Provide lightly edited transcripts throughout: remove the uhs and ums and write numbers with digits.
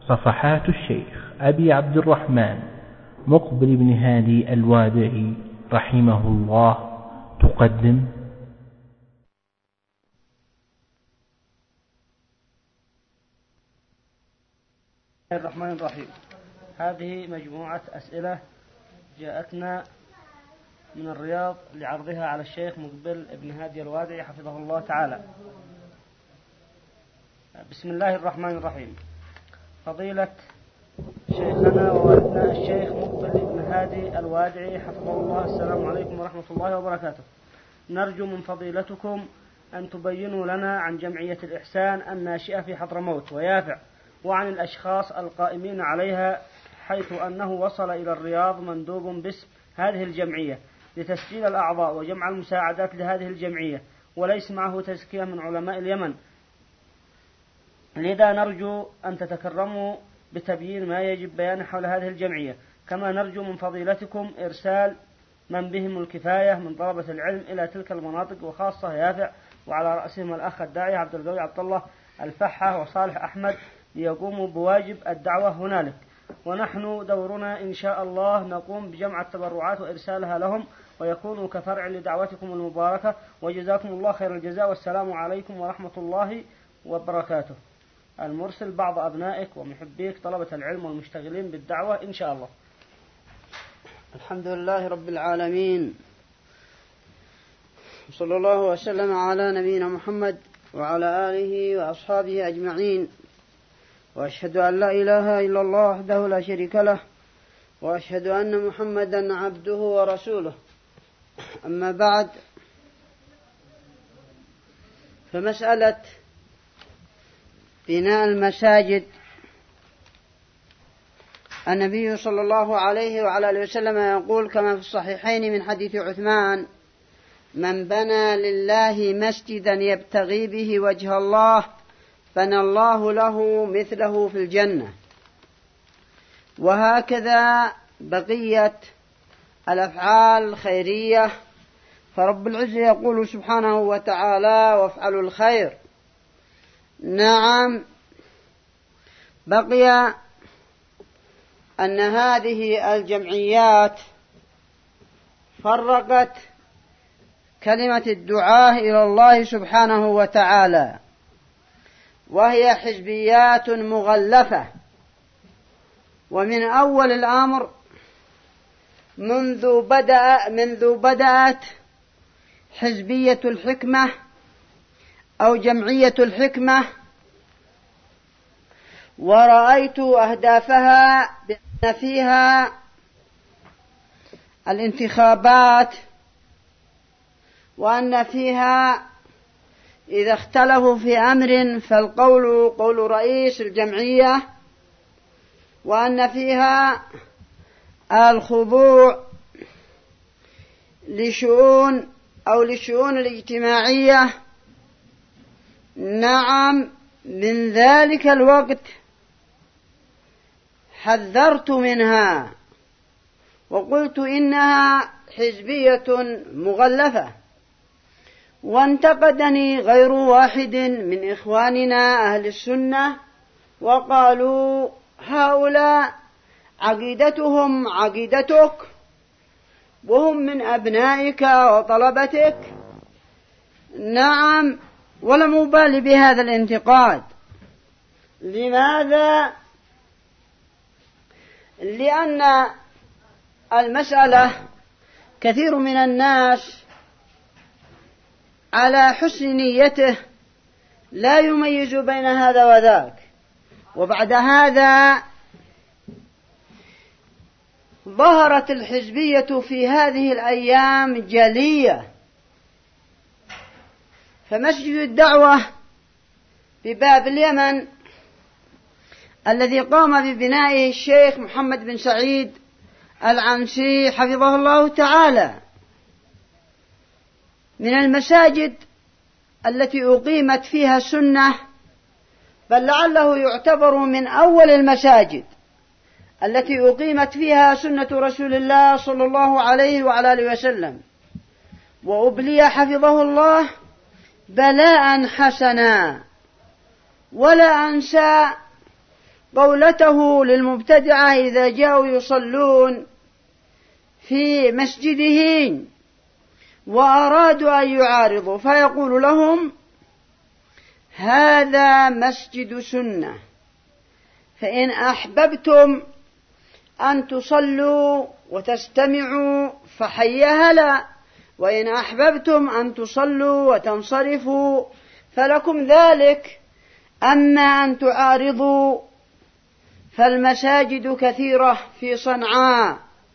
صفحات الشيخ أبي عبد الرحمن مقبل بن هادي الوادعي رحمه الله تقدم الرحمن الرحيم. هذه مجموعة أسئلة جاءتنا من الرياض لعرضها على الشيخ مقبل بن هادي الوادعي حفظه الله تعالى. بسم الله الرحمن الرحيم. فضيلة شيخنا ووالدنا الشيخ مقبل بن هادي الوادعي حفظه الله، السلام عليكم ورحمة الله وبركاته. نرجو من فضيلتكم أن تبينوا لنا عن جمعية الإحسان الناشئة في حضرموت ويافع، وعن الأشخاص القائمين عليها، حيث أنه وصل إلى الرياض مندوب باسم هذه الجمعية لتسجيل الأعضاء وجمع المساعدات لهذه الجمعية، وليس معه تزكية من علماء اليمن. لذا نرجو أن تتكرموا بتبيين ما يجب بيانه حول هذه الجمعية، كما نرجو من فضيلتكم إرسال من بهم الكفاية من طلبة العلم إلى تلك المناطق، وخاصة يافع، وعلى رأسهم الأخ الداعي عبد القوي عبد الله الفحة وصالح أحمد، ليقوموا بواجب الدعوة هنالك. ونحن دورنا إن شاء الله نقوم بجمع التبرعات وإرسالها لهم، ويكونوا كفرع لدعوتكم المباركة، وجزاكم الله خير الجزاء، والسلام عليكم ورحمة الله وبركاته. المرسل بعض أبنائك ومحبيك طلبة العلم والمشتغلين بالدعوة إن شاء الله. الحمد لله رب العالمين، صلى الله وسلم على نبينا محمد وعلى آله وأصحابه أجمعين، وأشهد أن لا إله إلا الله وحده لا شريك له، وأشهد أن محمدا عبده ورسوله. أما بعد، فمسألة بناء المساجد، النبي صلى الله عليه وعلى آله وسلم يقول كما في الصحيحين من حديث عثمان: من بنى لله مسجدا يبتغي به وجه الله بنى الله له مثله في الجنة. وهكذا بقية الأفعال الخيرية، فرب العزة يقول سبحانه وتعالى: وافعلوا الخير. نعم، بقي أن هذه الجمعيات فرقت كلمة الدعاء إلى الله سبحانه وتعالى، وهي حزبيات مغلفة. ومن أول الأمر منذ بدأت حزبية الحكمة أو جمعية الحكمة، ورأيت أهدافها بأن فيها الانتخابات، وأن فيها إذا اختلفوا في أمر فالقول قول رئيس الجمعية، وأن فيها الخضوع لشؤون الاجتماعية. نعم، من ذلك الوقت حذرت منها وقلت إنها حزبية مغلفة، وانتقدني غير واحد من إخواننا أهل السنة وقالوا: هؤلاء عقيدتهم عقيدتك، وهم من أبنائك وطلبتك. نعم، ولم أبالي بهذا الانتقاد. لماذا؟ لأن المسألة كثير من الناس على حسن نيته لا يميز بين هذا وذاك. وبعد هذا ظهرت الحزبية في هذه الأيام جلية. فمسجد الدعوة بباب اليمن الذي قام ببنائه الشيخ محمد بن سعيد العنسي حفظه الله تعالى من المساجد التي أقيمت فيها السنة، بل لعله يعتبر من أول المساجد التي أقيمت فيها سنة رسول الله صلى الله عليه وعلى آله وسلم. وأبلي حفظه الله بلاء حسنا، ولا أنسى قولته للمبتدعة إذا جاءوا يصلون في مسجده وأرادوا أن يعارضوا، فيقول لهم: هذا مسجد سنة، فإن أحببتم أن تصلوا وتستمعوا فحي هلا، وإن أحببتم أن تصلوا وتنصرفوا فلكم ذلك، أما أن تعارضوا فالمساجد كثيرة في صنعاء.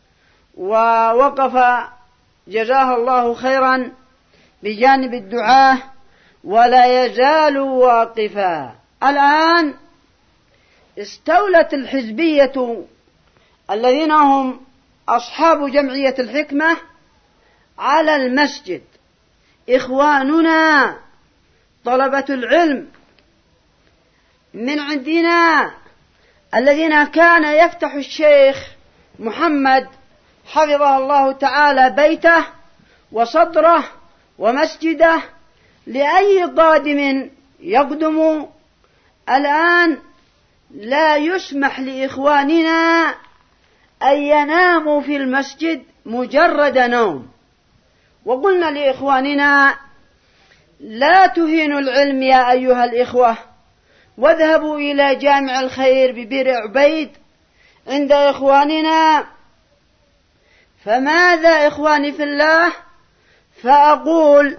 ووقف جزاه الله خيرا بجانب الدعاة ولا يزال واقفا. الآن استولت الحزبية الذين هم أصحاب جمعية الحكمة على المسجد. إخواننا طلبة العلم من عندنا الذين كان يفتح الشيخ محمد حفظه الله تعالى بيته وصدره ومسجده لأي قادم يقدم، الآن لا يسمح لإخواننا أن يناموا في المسجد مجرد نوم. وقلنا لإخواننا: لا تهينوا العلم يا أيها الإخوة، واذهبوا إلى جامع الخير ببئر عبيد عند إخواننا. فماذا إخواني في الله؟ فأقول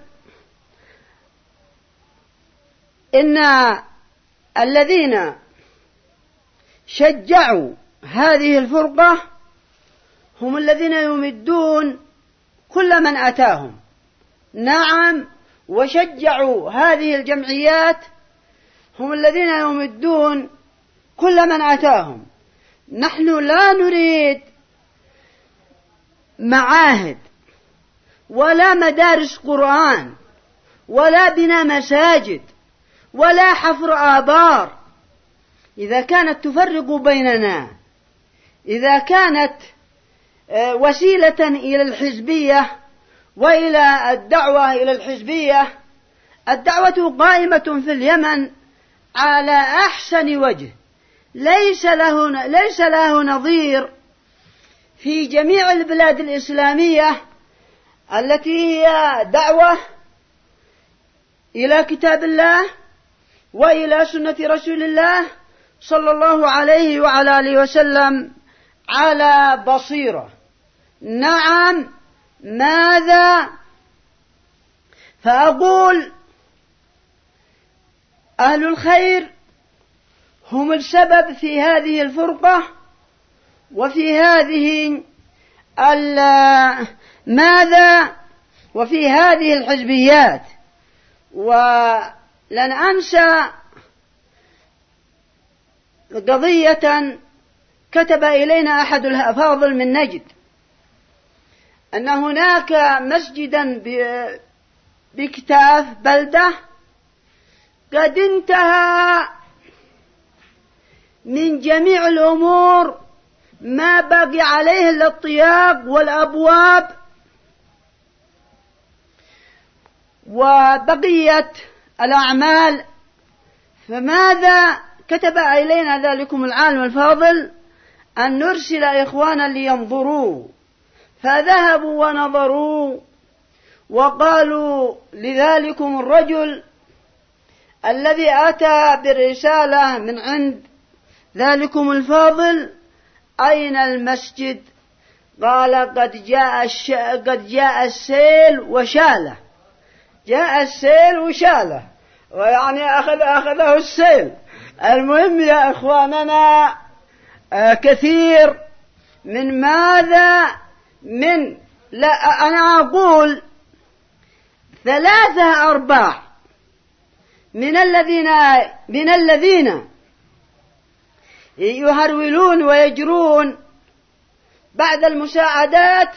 إن الذين شجعوا هذه الفرقة هم الذين يمدون كل من أتاهم. نعم، وشجعوا هذه الجمعيات هم الذين يمدون كل من أتاهم. نحن لا نريد معاهد ولا مدارس قرآن ولا بناء مساجد ولا حفر آبار. إذا كانت تفرق بيننا، إذا كانت وسيلة إلى الحزبية وإلى الدعوة إلى الحزبية، الدعوة قائمة في اليمن على أحسن وجه، ليس له نظير في جميع البلاد الإسلامية التي هي دعوة إلى كتاب الله وإلى سنة رسول الله صلى الله عليه وعلى آله وسلم على بصيرة. نعم، ماذا؟ فأقول أهل الخير هم السبب في هذه الفرقة وفي هذه ماذا؟ وفي هذه الحزبيات. ولن أنسى قضية كتب إلينا أحد الأفاضل من نجد أن هناك مسجدا بكتاف بلدة قد انتهى من جميع الأمور، ما بقي عليه إلا الطياق والأبواب وبقية الأعمال. فماذا كتب إلينا ذلكم العالم الفاضل؟ أن نرسل إخوانا لينظروا. فذهبوا ونظروا وقالوا لذلكم الرجل الذي أتى بالرسالة من عند ذلكم الفاضل: أين المسجد؟ قال: قد جاء السيل وشاله. جاء السيل وشاله، ويعني أخذه السيل. المهم يا إخواننا، كثير من ماذا؟ لا، أنا أقول 3/4 من الذين يهرولون ويجرون بعد المساعدات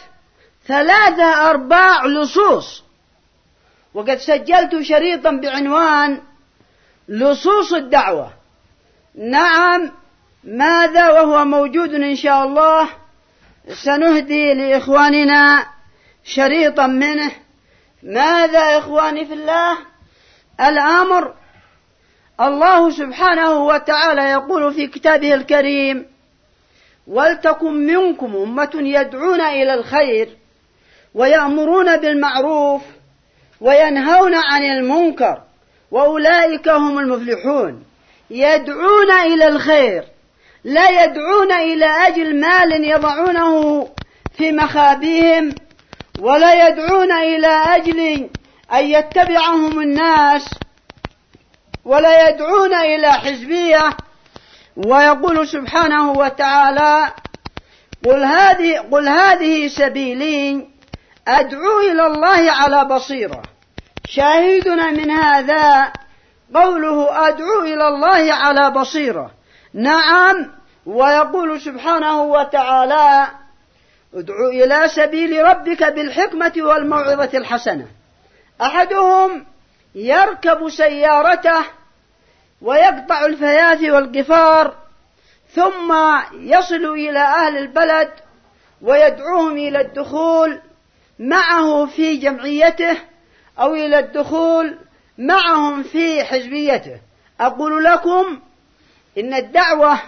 3/4 لصوص. وقد سجلت شريطا بعنوان لصوص الدعوة. نعم، ماذا؟ وهو موجود إن شاء الله، سنهدي لإخواننا شريطا منه. ماذا إخواني في الله؟ الله سبحانه وتعالى يقول في كتابه الكريم: ولتكن منكم أمة يدعون إلى الخير ويأمرون بالمعروف وينهون عن المنكر وأولئك هم المفلحون. يدعون إلى الخير، لا يدعون إلى أجل مال يضعونه في مخابئهم، ولا يدعون إلى أجل أن يتبعهم الناس، ولا يدعون إلى حزبية. ويقول سبحانه وتعالى: قل هذه سبيلي أدعو إلى الله على بصيرة. شاهدنا من هذا قوله أدعو إلى الله على بصيرة. نعم. ويقول سبحانه وتعالى: ادعو إلى سبيل ربك بالحكمة والموعظة الحسنة. أحدهم يركب سيارته ويقطع الفيافي والقفار، ثم يصل إلى أهل البلد ويدعوهم إلى الدخول معه في جمعيته أو إلى الدخول معهم في حزبيته. أقول لكم إن الدعوة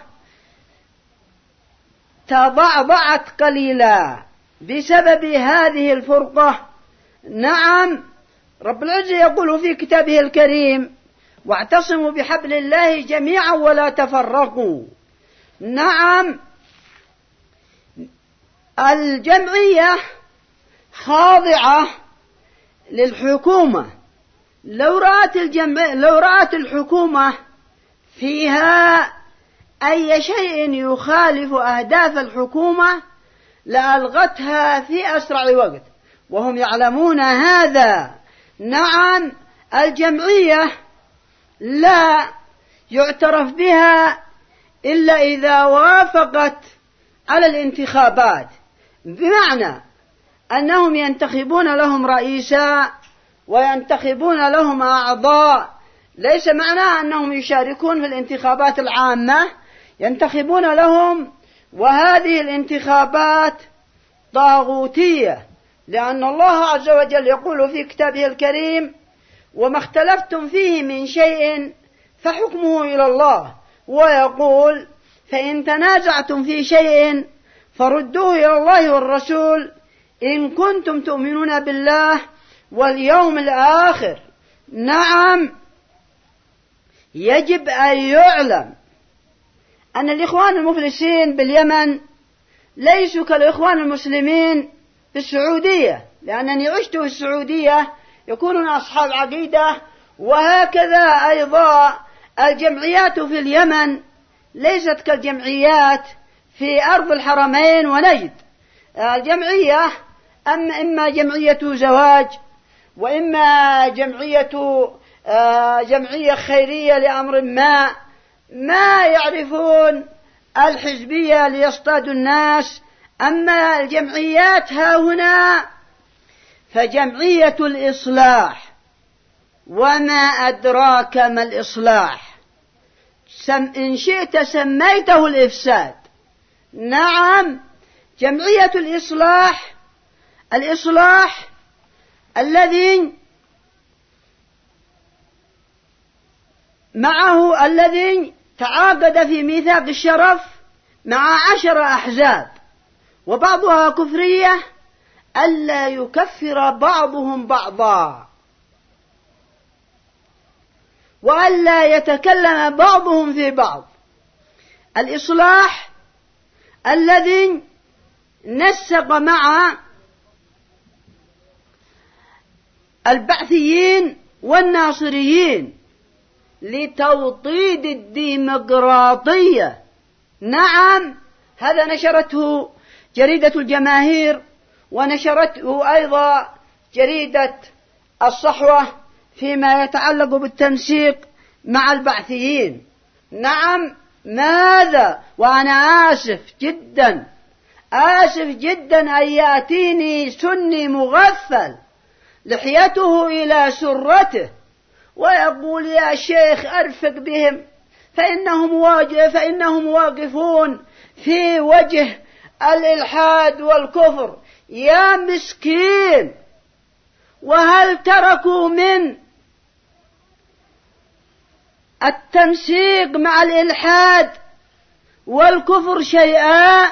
تضعضعت قليلا بسبب هذه الفرقة. نعم. رب العزة يقول في كتابه الكريم: واعتصموا بحبل الله جميعا ولا تفرقوا. نعم. الجمعية خاضعة للحكومة. لو رأت الحكومة فيها أي شيء يخالف أهداف الحكومة لألغتها في أسرع وقت، وهم يعلمون هذا. نعم. الجمعية لا يعترف بها إلا إذا وافقت على الانتخابات، بمعنى أنهم ينتخبون لهم رئيسا وينتخبون لهم أعضاء. ليس معناه أنهم يشاركون في الانتخابات العامة، ينتخبون لهم. وهذه الانتخابات طاغوتية، لأن الله عز وجل يقول في كتابه الكريم: وما اختلفتم فيه من شيء فحكمه إلى الله. ويقول: فإن تنازعتم في شيء فردوه إلى الله والرسول إن كنتم تؤمنون بالله واليوم الآخر. نعم. يجب أن يعلم أن الإخوان المفلسين باليمن ليسوا كالإخوان المسلمين في السعودية، لأنني عشت في السعودية، يكونون أصحاب عقيدة. وهكذا أيضا الجمعيات في اليمن ليست كالجمعيات في أرض الحرمين ونجد. الجمعية إما جمعية زواج، وإما جمعية خيرية لأمر ما يعرفون الحزبية ليصطادوا الناس. أما الجمعيات ها هنا فجمعية الإصلاح، وما أدراك ما الإصلاح؟ إن شئت سميته الإفساد. نعم. جمعية الإصلاح، الإصلاح الذي تعاقد في ميثاق الشرف مع 10 أحزاب وبعضها كفرية، ألا يكفر بعضهم بعضا، وألا يتكلم بعضهم في بعض. الإصلاح الذي نسق مع البعثيين والناصريين لتوطيد الديمقراطية. نعم. هذا نشرته جريدة الجماهير، ونشرته أيضا جريدة الصحوة فيما يتعلق بالتنسيق مع البعثيين. نعم. ماذا؟ وأنا آسف جدا أن يأتيني سني مغفل لحيته إلى سرته ويقول: يا شيخ أرفق بهم فإنهم واقفون في وجه الإلحاد والكفر. يا مسكين، وهل تركوا من التنسيق مع الإلحاد والكفر شيئا.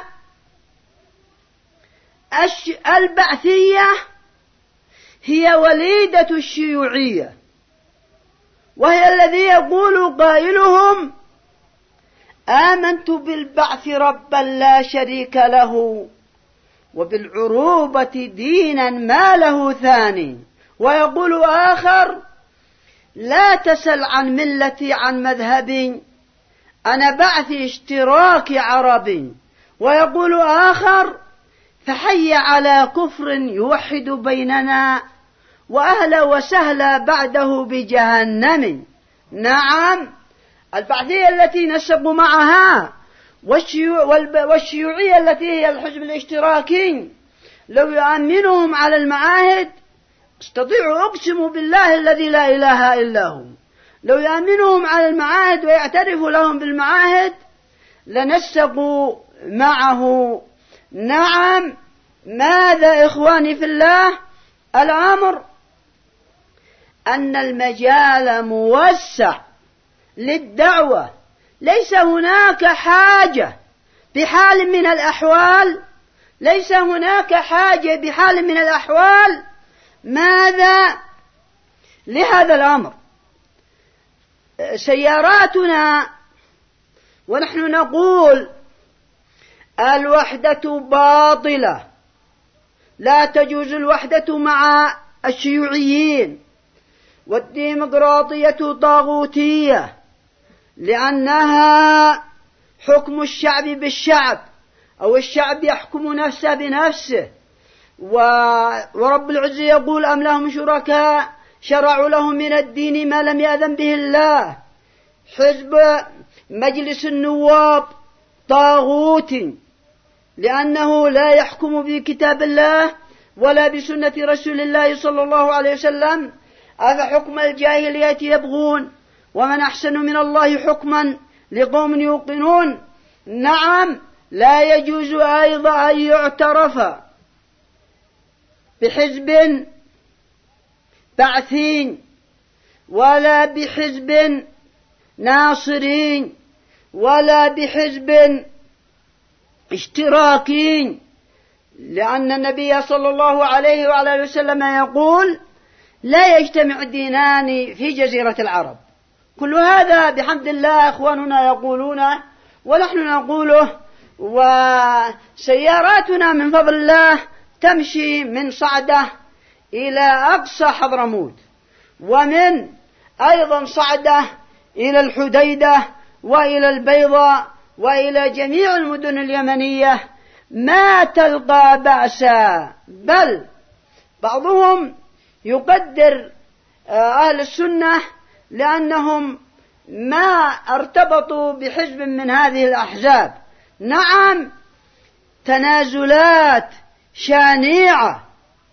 البعثية هي وليدة الشيوعية، وهي الذي يقول قائلهم: آمنت بالبعث ربا لا شريك له، وبالعروبة دينا ما له ثاني. ويقول آخر: لا تسل عن ملتي عن مذهبي، أنا بعثي اشتراك عربي. ويقول آخر: فحي على كفر يوحد بيننا، وأهلا وسهلا بعده بجهنم. نعم، البعثية التي نسبوا معها والشيوعية التي هي الحزب الاشتراكي، لو يؤمنهم على المعاهد، استطيع أقسم بالله الذي لا إله إلا هو، لو يؤمنهم على المعاهد ويعترفوا لهم بالمعاهد لنسقوا معه. نعم، ماذا إخواني في الله؟ الأمر أن المجال موسع للدعوة، ليس هناك حاجة بحال من الأحوال، ليس هناك حاجة بحال من الأحوال. ماذا لهذا الأمر؟ سياراتنا ونحن نقول الوحدة باطلة، لا تجوز الوحدة مع الشيوعيين، والديمقراطية طاغوتية، لأنها حكم الشعب بالشعب، أو الشعب يحكم نفسه بنفسه. ورب العزة يقول: أم لهم شركاء شرعوا لهم من الدين ما لم يأذن به الله. حزب مجلس النواب طاغوت، لأنه لا يحكم بكتاب الله ولا بسنة رسول الله صلى الله عليه وسلم. أفحكم الجاهلية يبغون ومن أحسن من الله حكما لقوم يوقنون. نعم، لا يجوز أيضا أن يعترف بحزب بعثي ولا بحزب ناصري ولا بحزب اشتراكي، لأن النبي صلى الله عليه وعلى وسلم يقول: لا يجتمع دينان في جزيرة العرب. كل هذا بحمد الله إخواننا يقولونه ونحن نقوله. وسياراتنا من فضل الله تمشي من صعدة إلى أقصى حضرموت، ومن أيضا صعدة إلى الحديدة وإلى البيضاء وإلى جميع المدن اليمنية، ما تلقى بأسا. بل بعضهم يقدر أهل السنة لأنهم ما ارتبطوا بحزب من هذه الأحزاب. نعم، تنازلات شانعة.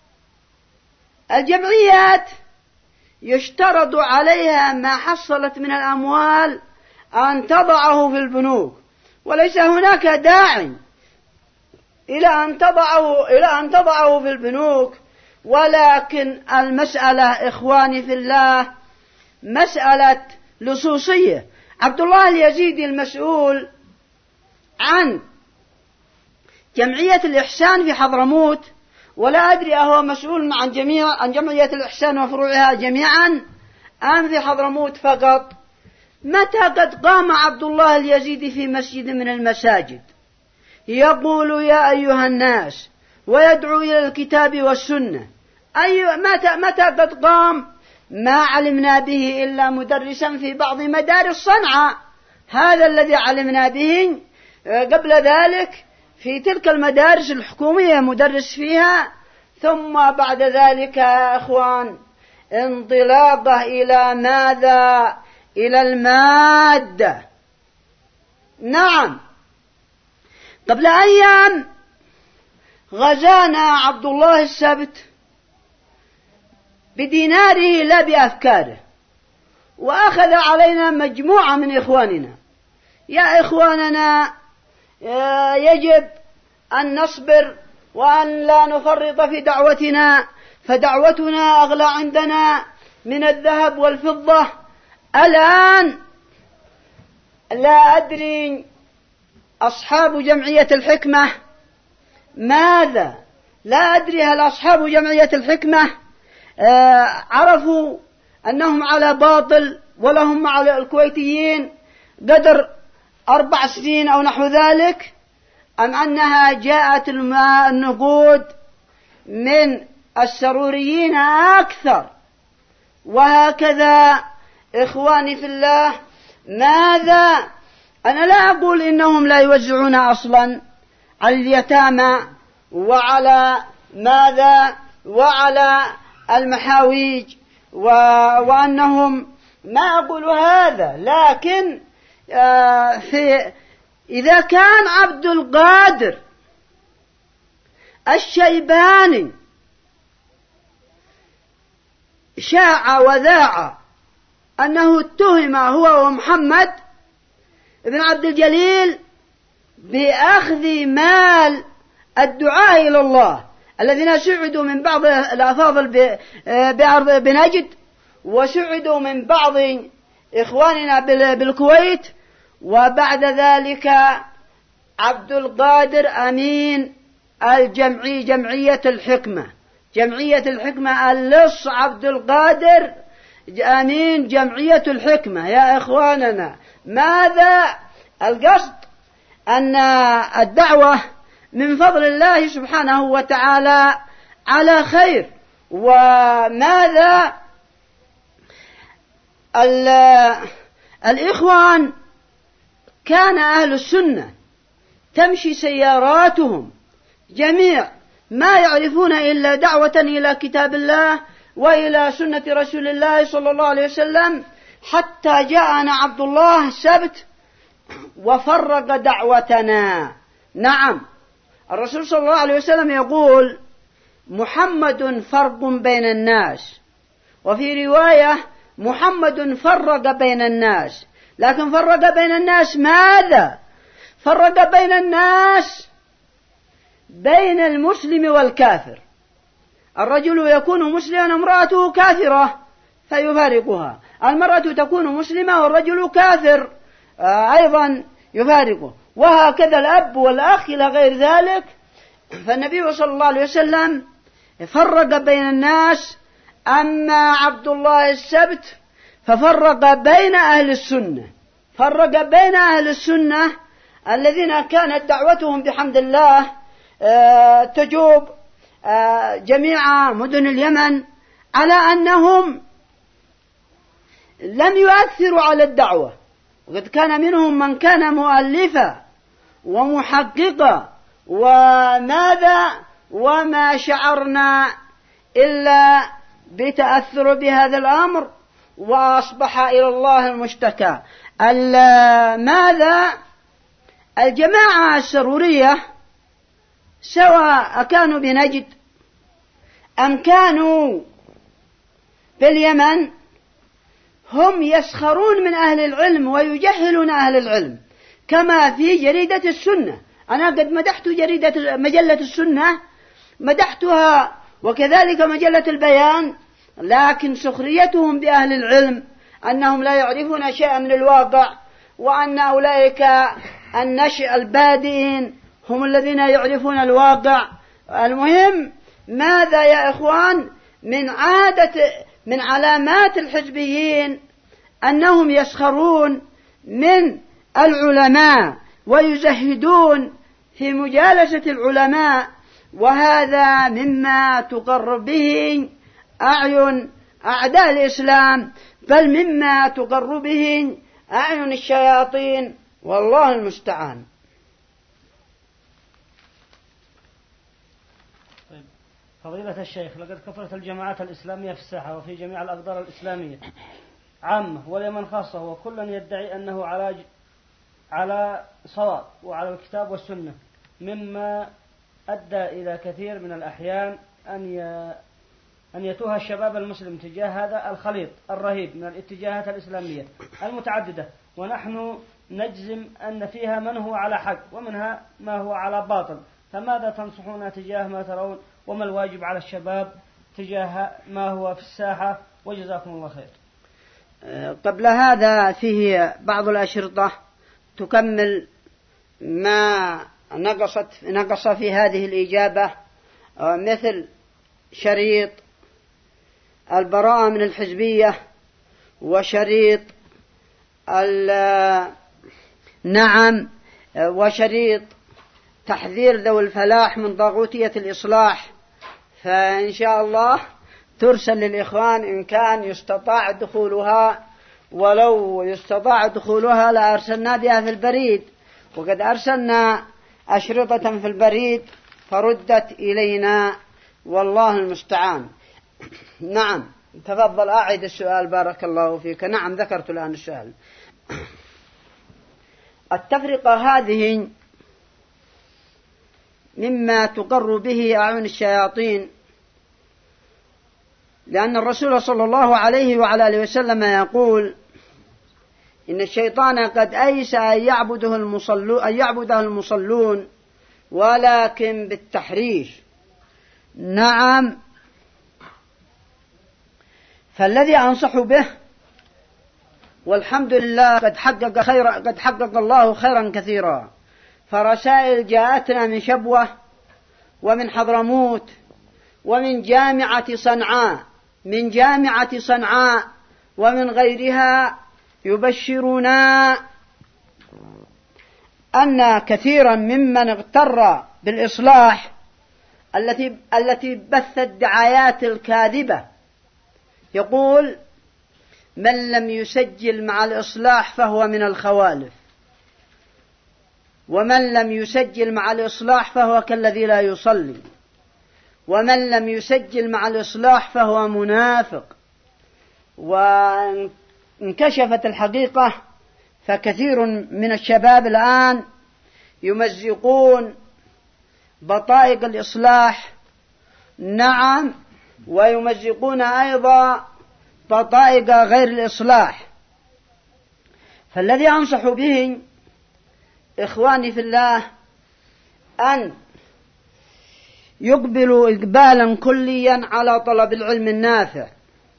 الجمعيات يشترط عليها ما حصلت من الأموال أن تضعه في البنوك، وليس هناك داعي إلى أن تضعه في البنوك. ولكن المسألة إخواني في الله مسألة لصوصية. عبد الله اليزيدي المسؤول عن جمعية الإحسان في حضرموت، ولا أدري أهو مسؤول عن جمعية الإحسان وفروعها جميعا أم في حضرموت فقط؟ متى قد قام عبد الله اليزيدي في مسجد من المساجد يقول: يا أيها الناس، ويدعو إلى الكتاب والسنة؟ متى قد قام؟ ما علمنا به إلا مدرسا في بعض مدارس صنعاء، هذا الذي علمنا به. قبل ذلك في تلك المدارس الحكومية مدرس فيها، ثم بعد ذلك يا أخوان انطلاقه إلى ماذا؟ إلى المادة. نعم، قبل أيام غزانا عبد الله السبت بديناره لا بأفكاره، وأخذ علينا مجموعة من إخواننا. يا إخواننا، يجب أن نصبر وأن لا نفرط في دعوتنا، فدعوتنا أغلى عندنا من الذهب والفضة. الآن لا أدري أصحاب جمعية الحكمة ماذا، لا أدري هل أصحاب جمعية الحكمة عرفوا أنهم على باطل ولهم على الكويتيين قدر 4 سنين أو نحو ذلك، أم أنها جاءت النقود من السروريين أكثر. وهكذا إخواني في الله، ماذا؟ أنا لا أقول إنهم لا يوزعون أصلا على اليتامى وعلى ماذا وعلى المحاويج وأنهم، ما أقول هذا، لكن إذا كان عبد القادر الشيباني شاع وذاع أنه اتهم هو ومحمد بن عبد الجليل بأخذ مال الدعاء إلى الله الذين سعدوا من بعض الأفاضل بنجد، وسعدوا من بعض إخواننا بالكويت، وبعد ذلك عبد القادر أمين جمعية الحكمة اللص عبد القادر أمين جمعية الحكمة. يا إخواننا، ماذا القصد؟ أن الدعوة من فضل الله سبحانه وتعالى على خير. وماذا الإخوان كان أهل السنة تمشي سياراتهم جميع ما يعرفون إلا دعوة إلى كتاب الله وإلى سنة رسول الله صلى الله عليه وسلم، حتى جاءنا عبد الله السبت وفرق دعوتنا. نعم، الرسول صلى الله عليه وسلم يقول: محمد فرق بين الناس، وفي رواية: محمد فرق بين الناس. لكن فرق بين الناس ماذا؟ فرق بين الناس بين المسلم والكافر. الرجل يكون مسلما امرأته كافرة فيفارقها، المرأة تكون مسلمة والرجل كافر أيضا يفارقه، وهكذا الأب والأخ إلى غير ذلك. فالنبي صلى الله عليه وسلم فرق بين الناس. أما عبد الله السبت ففرق بين أهل السنة، فرق بين أهل السنة الذين كانت دعوتهم بحمد الله تجوب جميع مدن اليمن، على أنهم لم يؤثروا على الدعوة، وقد كان منهم من كان مؤلفا ومحققا وماذا، وما شعرنا إلا بتأثر بهذا الأمر، وأصبح إلى الله المشتكى. ماذا؟ الجماعة السرورية سواء كانوا بنجد أم كانوا باليمن، هم يسخرون من أهل العلم ويجهلون أهل العلم، كما في جريدة السنة. أنا قد مدحت مجلة السنة، مدحتها، وكذلك مجلة البيان، لكن سخريتهم بأهل العلم أنهم لا يعرفون شيئا من الواقع، وأن أولئك النشء البادئين هم الذين يعرفون الواقع. المهم، ماذا يا إخوان؟ من علامات الحزبيين أنهم يسخرون من العلماء ويزهدون في مجالسة العلماء، وهذا مما تقر به أعين أعداء الإسلام، بل مما تقر به أعين الشياطين، والله المستعان. فضيلة الشيخ، لقد كثرت الجماعات الإسلامية في الساحة وفي جميع الأقطار الإسلامية عامة واليمن خاصة، وكل يدعي أنه على صواب وعلى الكتاب والسنة، مما أدى إلى كثير من الأحيان أن يتوه الشباب المسلم تجاه هذا الخليط الرهيب من الاتجاهات الإسلامية المتعددة، ونحن نجزم أن فيها من هو على حق ومنها ما هو على باطل. فماذا تنصحون تجاه ما ترون، وما الواجب على الشباب تجاه ما هو في الساحة؟ وجزاكم الله خير. قبل هذا فيه بعض الأشرطة تكمل ما نقص في هذه الإجابة، مثل شريط البراءة من الحزبية، وشريط نعم، وشريط تحذير ذوي الفلاح من طاغوتية الإصلاح. فإن شاء الله ترسل للإخوان إن كان يستطاع دخولها، ولو يستطاع دخولها لأرسلنا بها في البريد، وقد أرسلنا أشرطة في البريد فردت إلينا، والله المستعان. نعم، تفضل أعد السؤال بارك الله فيك. نعم، ذكرت الآن السؤال. التفرقة هذه مما تقر به أعين الشياطين، لأن الرسول صلى الله عليه وعلى آله وسلم يقول إن الشيطان قد أيس أن يعبده المصلون ولكن بالتحريش. نعم، فالذي أنصح به، والحمد لله قد حقق الله خيرا كثيرا، فرسائل جاءتنا من شبوة ومن حضرموت ومن جامعة صنعاء ومن غيرها يبشرنا أن كثيرا ممن اغتر بالإصلاح التي بثت الدعايات الكاذبة يقول من لم يسجل مع الإصلاح فهو من الخوالف، ومن لم يسجل مع الإصلاح فهو كالذي لا يصلي، ومن لم يسجل مع الإصلاح فهو منافق. وانكشفت الحقيقة، فكثير من الشباب الآن يمزقون بطائق الإصلاح، نعم، ويمزقون أيضا بطائق غير الإصلاح. فالذي أنصح به إخواني في الله أن يقبلوا إقبالا كليا على طلب العلم النافع.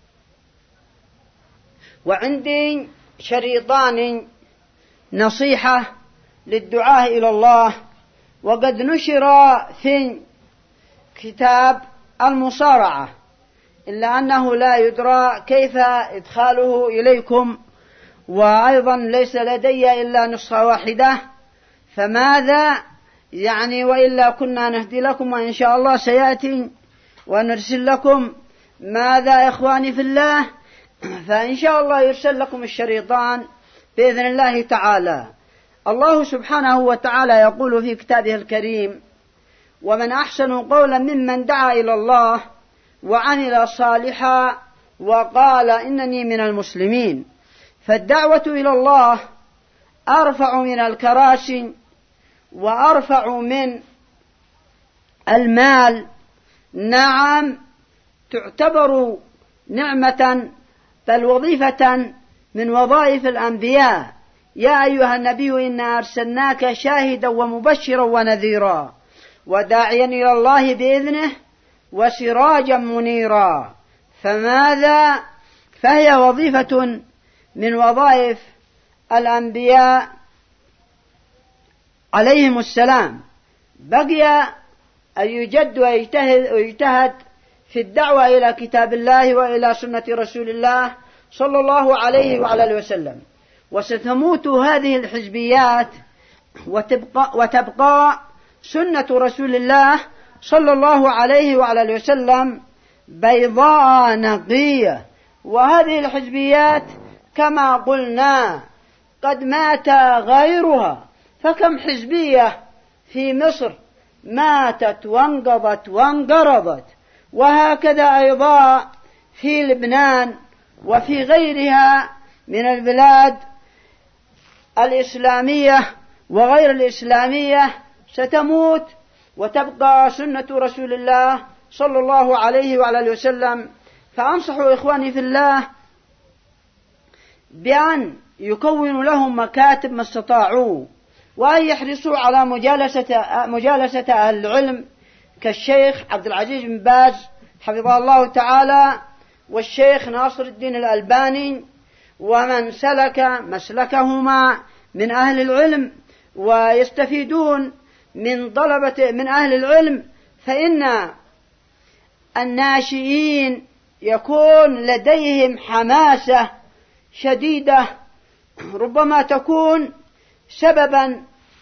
وعندي شريطان نصيحة للدعاء إلى الله، وقد نشر في كتاب المصارعة، إلا أنه لا يدرى كيف إدخاله إليكم، وأيضا ليس لدي إلا نسخة واحدة، فماذا يعني، وإلا كنا نهدي لكم، وإن شاء الله سيأتي ونرسل لكم. ماذا إخواني في الله؟ فإن شاء الله يرسل لكم الشريطان بإذن الله تعالى. الله سبحانه وتعالى يقول في كتابه الكريم: ومن أحسن قولا ممن دعا إلى الله وعمل صالحا وقال إنني من المسلمين. فالدعوة إلى الله أرفع من الكراسي، وأرفع من المال، نعم، تعتبر نعمة، بل وظيفة من وظائف الأنبياء. يا أيها النبي إنا أرسلناك شاهدا ومبشرا ونذيرا وداعيا إلى الله بإذنه وسراجا منيرا. فماذا؟ فهي وظيفة من وظائف الأنبياء عليهم السلام. بقي أن يجد ويجتهد في الدعوة إلى كتاب الله وإلى سنة رسول الله صلى الله عليه وعلى آله وسلم. وستموت هذه الحزبيات وتبقى سنة رسول الله صلى الله عليه وعلى آله وسلم بيضاء نقية. وهذه الحزبيات كما قلنا قد مات غيرها، فكم حزبية في مصر ماتت وانقضت وانقرضت، وهكذا أيضا في لبنان وفي غيرها من البلاد الإسلامية وغير الإسلامية ستموت، وتبقى سنة رسول الله صلى الله عليه وعلى آله وسلم. فأنصح إخواني في الله بأن يكونوا لهم مكاتب ما استطاعوا، وأن يحرصوا على مجالسة أهل العلم كالشيخ عبد العزيز بن باز حفظه الله تعالى، والشيخ ناصر الدين الألباني، ومن سلك مسلكهما من أهل العلم ويستفيدون من طلبة من أهل العلم، فإن الناشئين يكون لديهم حماسة شديدة ربما تكون سببا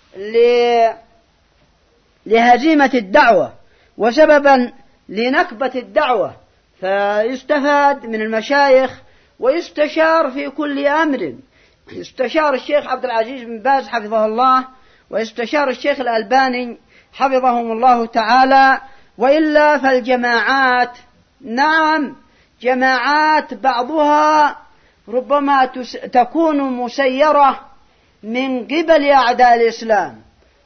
لهزيمة الدعوة وسببا لنكبة الدعوة، فيستفاد من المشايخ ويستشار في كل أمر. يستشار الشيخ عبد العزيز بن باز حفظه الله، ويستشار الشيخ الألباني حفظهم الله تعالى. وإلا فالجماعات، نعم جماعات بعضها ربما تكون مسيرة من قبل أعداء الإسلام،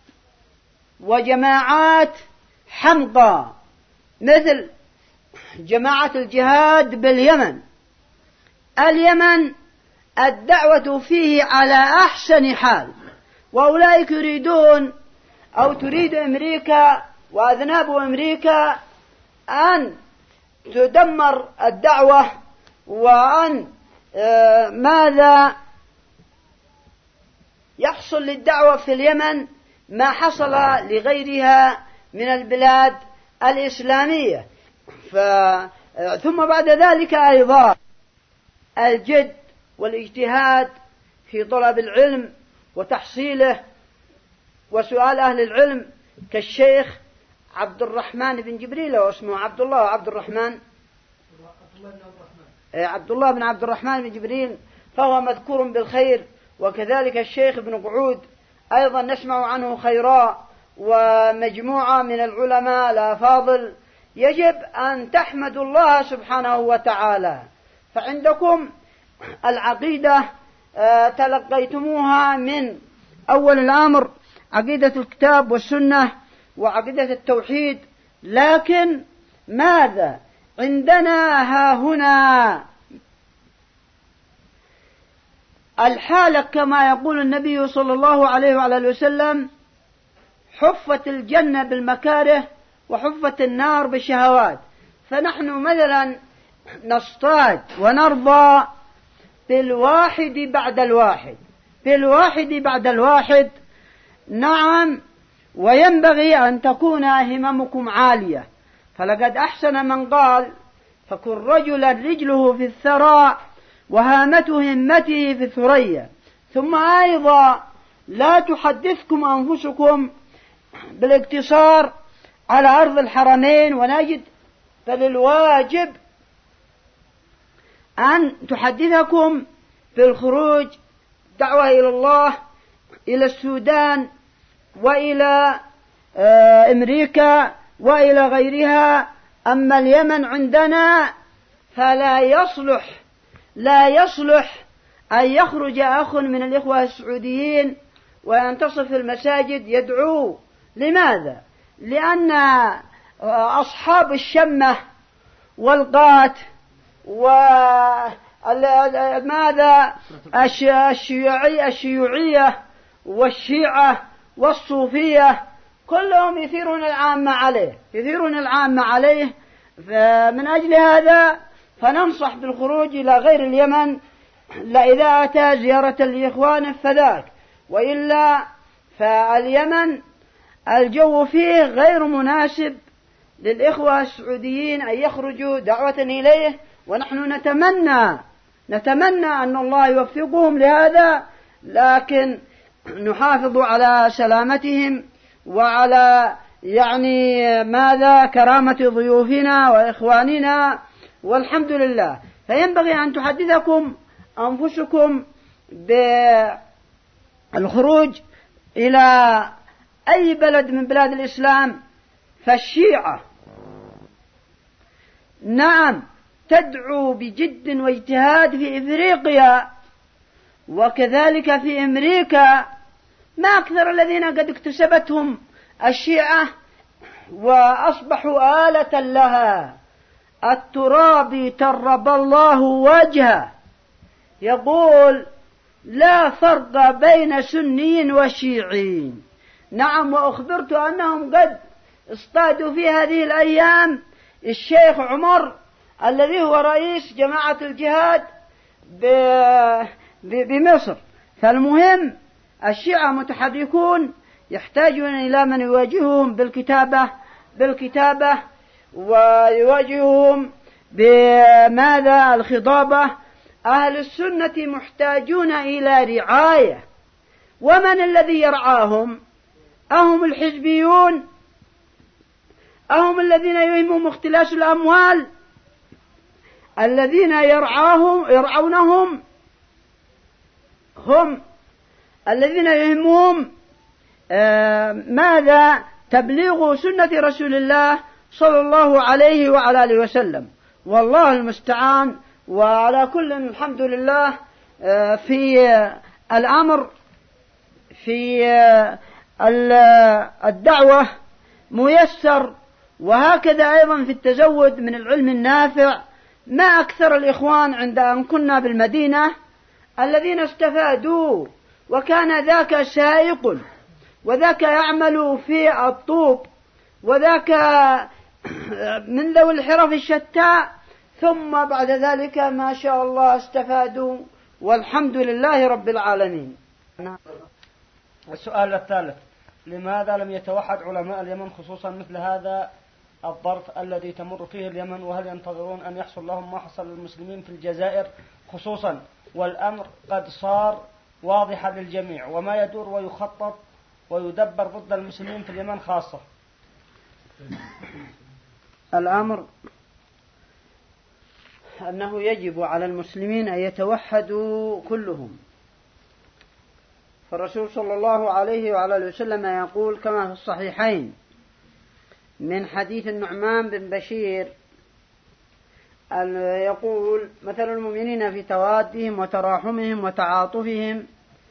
وجماعات حمقى مثل جماعة الجهاد باليمن. اليمن الدعوة فيه على أحسن حال، وأولئك يريدون أو تريد أمريكا وأذناب أمريكا أن تدمر الدعوة، وأن ماذا يحصل للدعوة في اليمن ما حصل لغيرها من البلاد الإسلامية. ثم بعد ذلك أيضا الجد والاجتهاد في طلب العلم وتحصيله وسؤال أهل العلم، كالشيخ عبد الرحمن بن جبريل، واسمه عبد الله عبد الرحمن، عبد الله بن عبد الرحمن بن جبريل، فهو مذكور بالخير. وكذلك الشيخ ابن قعود أيضا نسمع عنه خيرا، ومجموعة من العلماء الأفاضل. يجب أن تحمدوا الله سبحانه وتعالى، فعندكم العقيدة تلقيتموها من أول الأمر، عقيدة الكتاب والسنة وعقيدة التوحيد. لكن ماذا عندنا ها هنا؟ الحالة كما يقول النبي صلى الله عليه وعلى وسلم: حفت الجنة بالمكاره وحفت النار بالشهوات. فنحن مثلا نصطاد ونرضى بالواحد بعد الواحد، بالواحد بعد الواحد. نعم، وينبغي أن تكون هممكم عالية. فلقد أحسن من قال: فكن رجلا رجله في الثراء وهامته همته في الثريا. ثم أيضا لا تحدثكم أنفسكم بالاقتصار على أرض الحرمين ونجد، بل الواجب أن تحدثكم بالخروج دعوة إلى الله، إلى السودان وإلى أمريكا وإلى غيرها. أما اليمن عندنا فلا يصلح أن يخرج أخ من الإخوة السعوديين وينتصف في المساجد يدعو. لماذا؟ لأن أصحاب الشمة والقات وماذا الشيوعية والشيعة والصوفية كلهم يثيرون العامة عليه. فمن أجل هذا فننصح بالخروج إلى غير اليمن، لا إذا أتى زيارة لإخوانه فذاك، وإلا فاليمن الجو فيه غير مناسب للإخوة السعوديين أن يخرجوا دعوة إليه. ونحن نتمنى أن الله يوفقهم لهذا، لكن نحافظ على سلامتهم وعلى ماذا كرامة ضيوفنا وإخواننا، والحمد لله. فينبغي أن تحدثكم أنفسكم بالخروج إلى أي بلد من بلاد الإسلام. فالشيعة نعم تدعو بجد واجتهاد في إفريقيا وكذلك في أمريكا. ما أكثر الذين قد اكتسبتهم الشيعة وأصبحوا آلة لها. الترابي ترب الله وجهه يقول: لا فرق بين سني وشيعي. نعم، وأخبرت أنهم قد اصطادوا في هذه الأيام الشيخ عمر الذي هو رئيس جماعة الجهاد بمصر. فالمهم الشيعة متحركون يحتاجون إلى من يواجههم بالكتابة ويواجههم بماذا الخضابة. أهل السنة محتاجون إلى رعاية، ومن الذي يرعاهم؟ أهم الحزبيون؟ أهم الذين يهمهم اختلاس الأموال؟ الذين يرعونهم هم الذين يهمهم ماذا؟ تبليغ سنة رسول الله صلى الله عليه وعلى آله وسلم. والله المستعان. وعلى كل الحمد لله في الأمر في الدعوة ميسر، وهكذا أيضا في التزود من العلم النافع. ما أكثر الإخوان عند أن كنا بالمدينة الذين استفادوا، وكان ذاك سائق، وذاك يعمل في الطوب، وذاك من ذوي الحرف الشتى، ثم بعد ذلك ما شاء الله استفادوا، والحمد لله رب العالمين. السؤال الثالث: لماذا لم يتوحد علماء اليمن خصوصا مثل هذا الظرف الذي تمر فيه اليمن؟ وهل ينتظرون أن يحصل لهم ما حصل للمسلمين في الجزائر خصوصا، والأمر قد صار واضحا للجميع، وما يدور ويخطط ويدبر ضد المسلمين في اليمن خاصة؟ الأمر أنه يجب على المسلمين أن يتوحدوا كلهم. فالرسول صلى الله عليه وعلى آله وسلم يقول كما في الصحيحين من حديث النعمان بن بشير يقول: مثل المؤمنين في توادهم وتراحمهم وتعاطفهم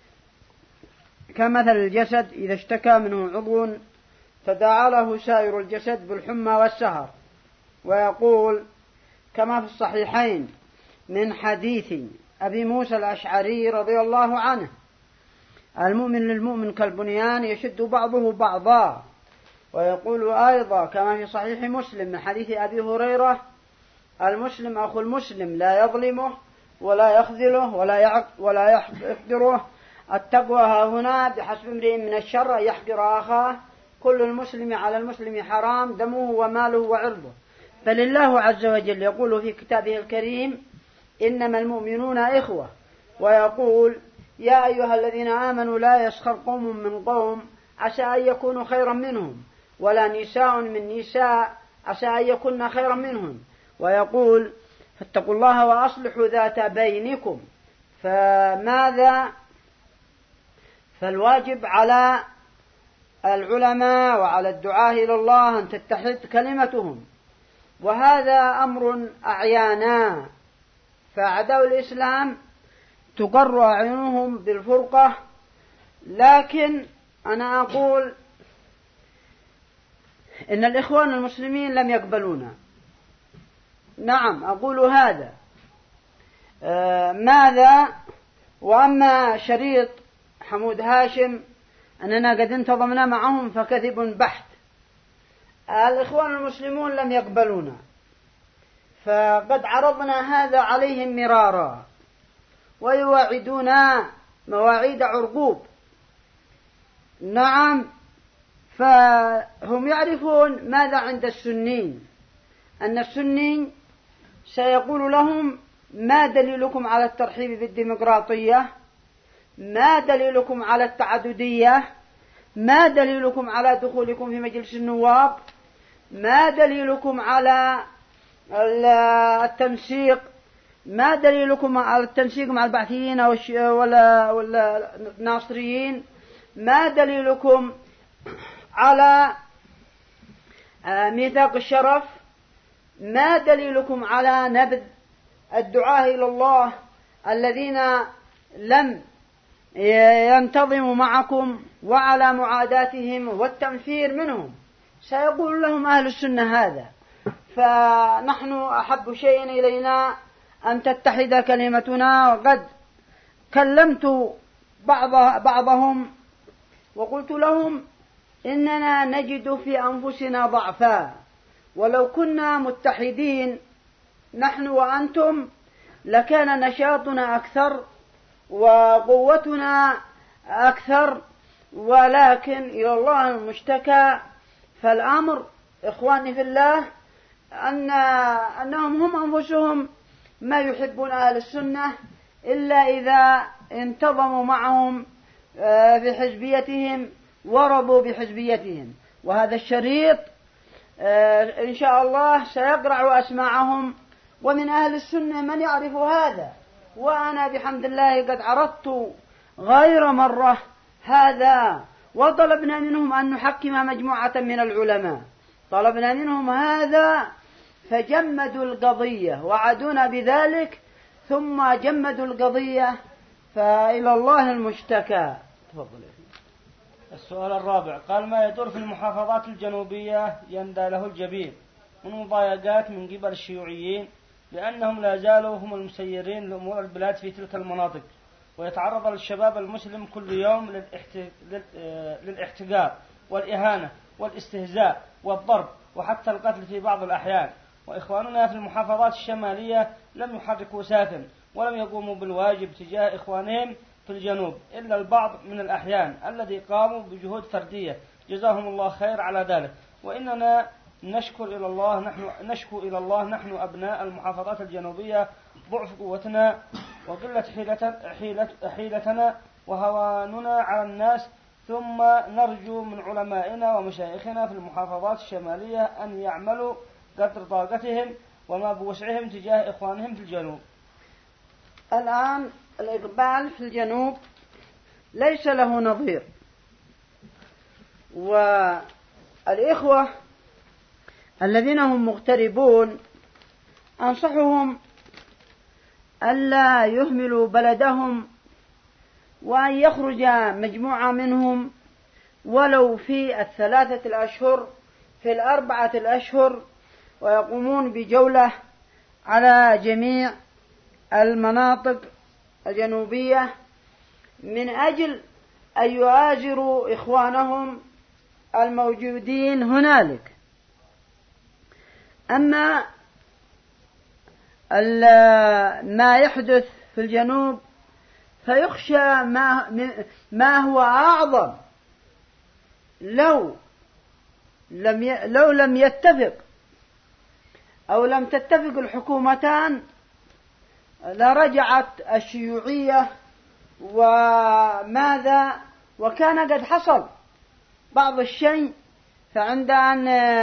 كمثل الجسد إذا اشتكى منه عضو تداعى له سائر الجسد بالحمى والسهر. ويقول كما في الصحيحين من حديث أبي موسى الأشعري رضي الله عنه: المؤمن للمؤمن كالبنيان يشد بعضه بعضا. ويقول أيضا كما في صحيح مسلم من حديث أبي هريرة: المسلم أخو المسلم لا يظلمه ولا يخذله ولا يحقره. التقوى ها هنا بحسب امرئ من الشر أن يحقر أخاه. كل المسلم على المسلم حرام دمه وماله وعرضه. بل الله عز وجل يقول في كتابه الكريم: إنما المؤمنون إخوة. ويقول: يا أيها الذين آمنوا لا يسخر قوم من قوم عسى أن يكونوا خيرا منهم، ولا نساء من نساء عسى أن يكون خيرا منهم. ويقول: فاتقوا الله وأصلحوا ذات بينكم. فماذا؟ فالواجب على العلماء وعلى الدعاة إلى الله أن تتحد كلمتهم، وهذا أمر أعيانا. فأعداء الإسلام تقر أعينهم بالفرقة، لكن أنا أقول إن الإخوان المسلمين لم يقبلونا. نعم أقول هذا. ماذا؟ وأما شريط حمود هاشم أننا قد انتظمنا معهم فكذب بحت. الإخوان المسلمون لم يقبلونا، فقد عرضنا هذا عليهم مرارا، ويواعدونا مواعيد عرقوب. نعم، فهم يعرفون ماذا عند السنين، أن السني سيقول لهم: ما دليلكم على الترحيب بالديمقراطية؟ ما دليلكم على التعددية؟ ما دليلكم على دخولكم في مجلس النواب؟ ما دليلكم على التنسيق؟ ما دليلكم على التنسيق مع البعثيين ولا الناصريين؟ ما دليلكم على ميثاق الشرف؟ ما دليلكم على نبذ الدعاة إلى الله الذين لم ينتظموا معكم، وعلى معاداتهم والتنفير منهم؟ سيقول لهم أهل السنة هذا. فنحن أحب شيء إلينا أن تتحد كلمتنا. وقد كلمت بعضهم وقلت لهم: إننا نجد في أنفسنا ضعفا، ولو كنا متحدين نحن وأنتم لكان نشاطنا أكثر وقوتنا أكثر، ولكن إلى الله المشتكى. فالأمر إخواني في الله أنهم هم أنفسهم ما يحبون أهل السنة إلا إذا انتظموا معهم في حزبيتهم ورضوا بحزبيتهم. وهذا الشريط إن شاء الله سيقرع أسماعهم، ومن أهل السنة من يعرف هذا. وأنا بحمد الله قد عرضت غير مرة هذا، وطلبنا منهم أن نحكم مجموعة من العلماء، طلبنا منهم هذا فجمدوا القضية وعدونا بذلك، ثم جمدوا القضية، فإلى الله المشتكى. تفضل. السؤال الرابع قال: ما يدور في المحافظات الجنوبية يندى له الجبين من مضايقات من قبل الشيوعيين، لأنهم لا زالوا هم المسيرين لأمور البلاد في تلك المناطق، ويتعرض للشباب المسلم كل يوم للاحتقار والإهانة والاستهزاء والضرب وحتى القتل في بعض الأحيان. وإخواننا في المحافظات الشمالية لم يحركوا ساكن ولم يقوموا بالواجب تجاه إخوانهم في الجنوب إلا البعض من الأحيان الذي قاموا بجهود فردية، جزاهم الله خير على ذلك. وإننا نشكو إلى الله نحن أبناء المحافظات الجنوبية ضعف قوتنا وقلة حيلتنا وهواننا على الناس، ثم نرجو من علمائنا ومشايخنا في المحافظات الشمالية أن يعملوا قدر طاقتهم وما بوسعهم تجاه إخوانهم في الجنوب. الآن الإقبال في الجنوب ليس له نظير، والإخوة الذين هم مغتربون أنصحهم ألا يهملوا بلدهم، وأن يخرج مجموعة منهم ولو في 3 أشهر في 4 أشهر، ويقومون بجولة على جميع المناطق الجنوبية من أجل أن يؤازروا إخوانهم الموجودين هنالك. أما ما يحدث في الجنوب فيخشى ما هو أعظم لو لم يتفق أو لم تتفق الحكومتان لرجعت الشيوعية وماذا، وكان قد حصل بعض الشيء. فعند أن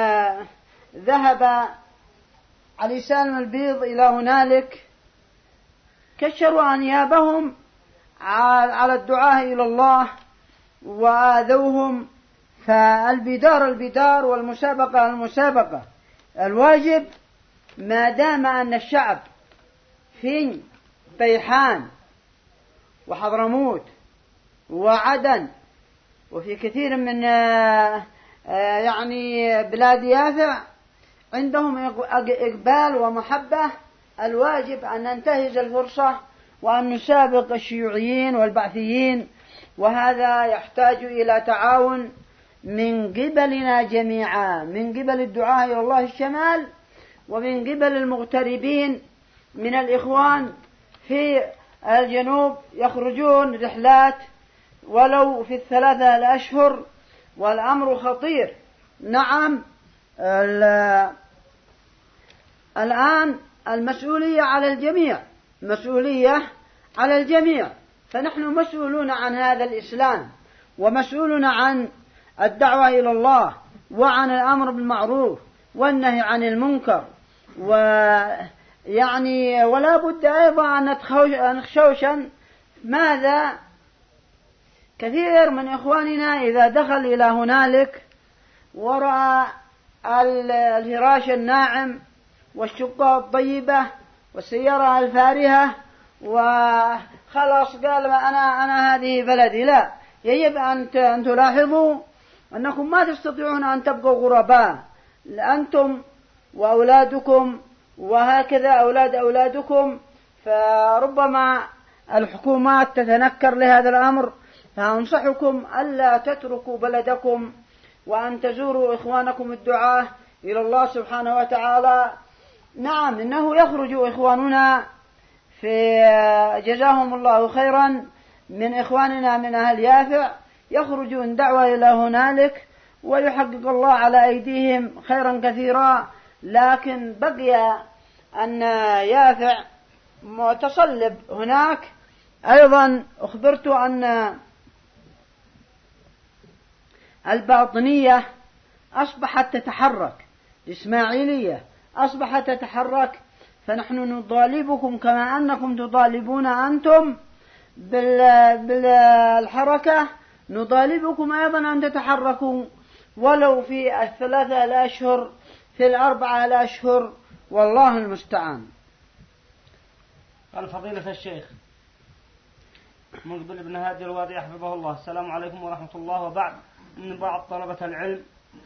ذهب علي سالم البيض إلى هنالك كشروا أنيابهم على الدعاء إلى الله وآذوهم. فالبدار والمسابقة الواجب ما دام أن الشعب في بيحان وحضرموت وعدن وفي كثير من بلاد يافع عندهم إقبال ومحبة، الواجب أن ننتهز الفرصة وأن نسابق الشيوعيين والبعثيين، وهذا يحتاج إلى تعاون من قبلنا جميعا، من قبل الدعاء إلى الله الشمال، ومن قبل المغتربين من الإخوان في الجنوب، يخرجون رحلات ولو في 3 أشهر، والأمر خطير. نعم، الآن المسؤولية على الجميع، فنحن مسؤولون عن هذا الإسلام، ومسؤولون عن الدعوة إلى الله، وعن الأمر بالمعروف والنهي عن المنكر، ولا بد أيضا أن نخشوشن ماذا. كثير من إخواننا إذا دخل إلى هنالك ورأى الفراش الناعم والشقة الطيبة والسيارة الفارهة وخلاص قال أنا هذه بلدي، لا، يجب أن تلاحظوا أنكم ما تستطيعون أن تبقوا غرباء، أنتم وأولادكم وهكذا أولادكم، فربما الحكومات تتنكر لهذا الأمر. فأنصحكم ألا تتركوا بلدكم وأن تزوروا إخوانكم الدعاة إلى الله سبحانه وتعالى. نعم، إنه يخرج إخواننا في جزاهم الله خيرا من إخواننا من أهل يافع يخرجون دعوة إلى هنالك ويحقق الله على أيديهم خيرا كثيرا، لكن بقي أن يافع متصلب هناك. أيضا أخبرت أن الباطنية أصبحت تتحرك، الإسماعيلية أصبحت تتحرك، فنحن نطالبكم كما أنكم تطالبون أنتم بالحركة، نطالبكم أيضا أن تتحركوا ولو في 3 أشهر، في 4 أشهر، والله المستعان. قال فضيلة الشيخ مقبل بن هادي الوادعي حفظه الله: السلام عليكم ورحمة الله وبعد. إن بعض طلبة العلم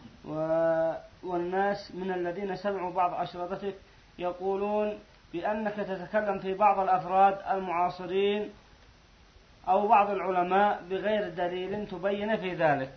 والناس من الذين سمعوا بعض أشرطتك يقولون بأنك تتكلم في بعض الأفراد المعاصرين أو بعض العلماء بغير دليل تبين في ذلك.